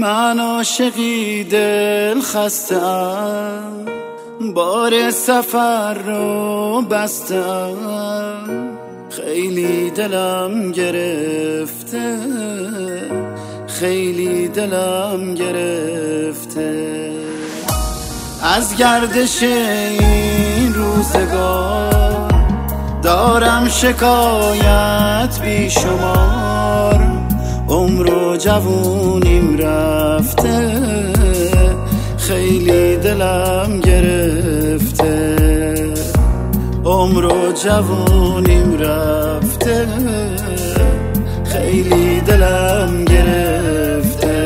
من عاشقی دل خسته‌ام، بار سفر رو بستم، خیلی دلم گرفته، خیلی دلم گرفته. از گردش این روزگار دارم شکایت بی شمار، عمر و جوونیم رفته، خیلی دلم گرفته. عمر و جوونیم رفته، خیلی دلم گرفته.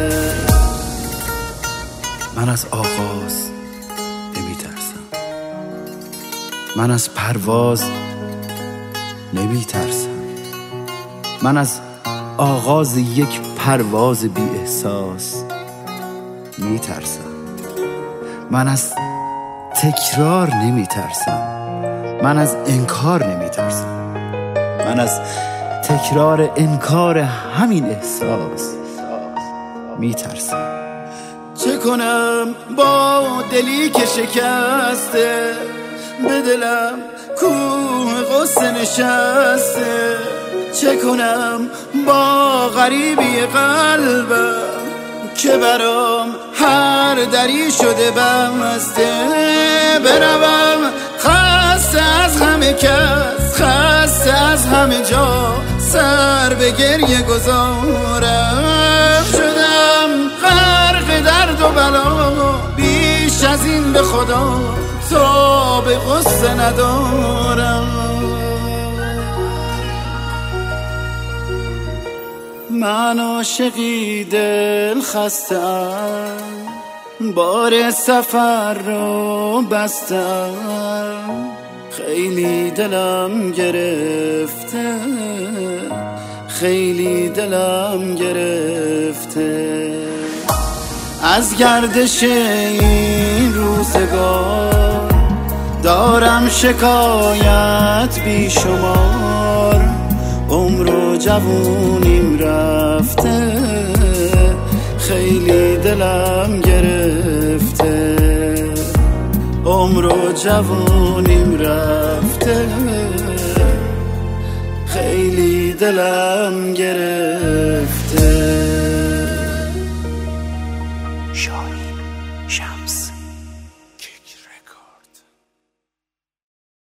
من از آغاز نمیترسم، من از پرواز نمیترسم، من از آغاز یک پرواز بی احساس میترسم. من از تکرار نمیترسم، من از انکار نمیترسم، من از تکرار انکار همین احساس میترسم. چه کنم با دلی که شکسته، به دلم کوه غصه نشسته. چه کنم با غریبی قلبم که برام هر دری شده بسته. بروم خسته از همه کس، خسته از همه جا، سر به گریه گذارم. شدم غرق درد و بلا، بیش از این به خدا تا به غصه ندارم. من عاشقی دل خسته‌ام، بار سفر رو بستم، خیلی دلم گرفته، خیلی دلم گرفته. از گردش این روزگار دارم شکایت بی شمار، عمر و جوونیم رفته، خیلی دلم گرفته. عمر و جوونیم رفته، خیلی دلم گرفته.